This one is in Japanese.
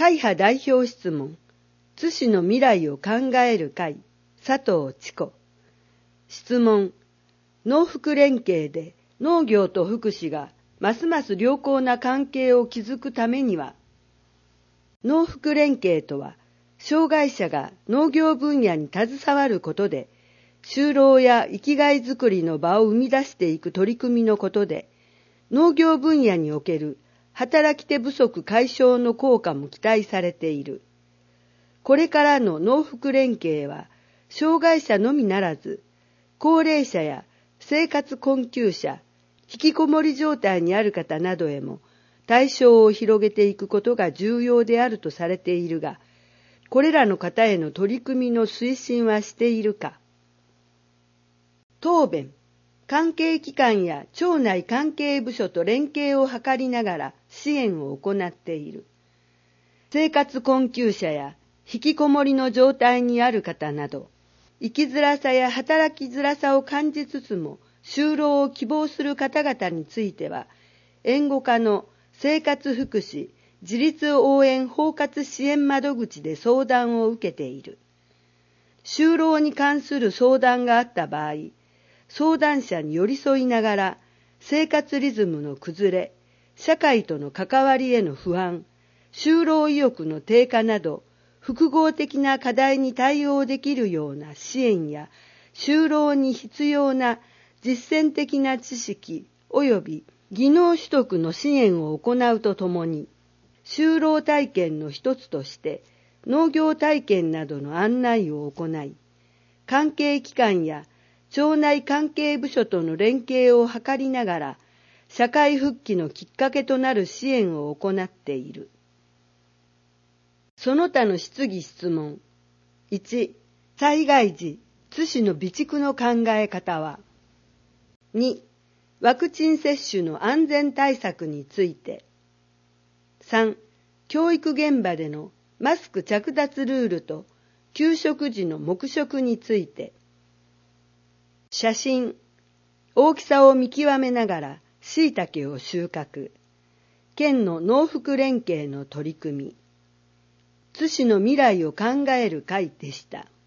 会派代表質問、津市の未来を考える会、佐藤千子。質問、農福連携で農業と福祉がますます良好な関係を築くためには、農福連携とは、障害者が農業分野に携わることで、就労や生きがいづくりの場を生み出していく取り組みのことで、農業分野における働き手不足解消の効果も期待されている。これからの農福連携は、障害者のみならず、高齢者や生活困窮者、引きこもり状態にある方などへも対象を広げていくことが重要であるとされているが、これらの方への取り組みの推進はしているか。答弁、関係機関や町内関係部署と連携を図りながら支援を行っている。生活困窮者や引きこもりの状態にある方など、生きづらさや働きづらさを感じつつも就労を希望する方々については、援護課の生活福祉自立応援包括支援窓口で相談を受けている。就労に関する相談があった場合、相談者に寄り添いながら生活リズムの崩れ、社会との関わりへの不安、就労意欲の低下など、複合的な課題に対応できるような支援や、就労に必要な実践的な知識及び技能取得の支援を行うとともに、就労体験の一つとして農業体験などの案内を行い、関係機関や町内関係部署との連携を図りながら、社会復帰のきっかけとなる支援を行っている。その他の質疑質問。1、災害時、津市の備蓄の考え方は。2、ワクチン接種の安全対策について。3、教育現場でのマスク着脱ルールと給食時の黙食について。写真、大きさを見極めながら椎茸を収穫。県の農福連携の取り組み。津市の未来を考える会でした。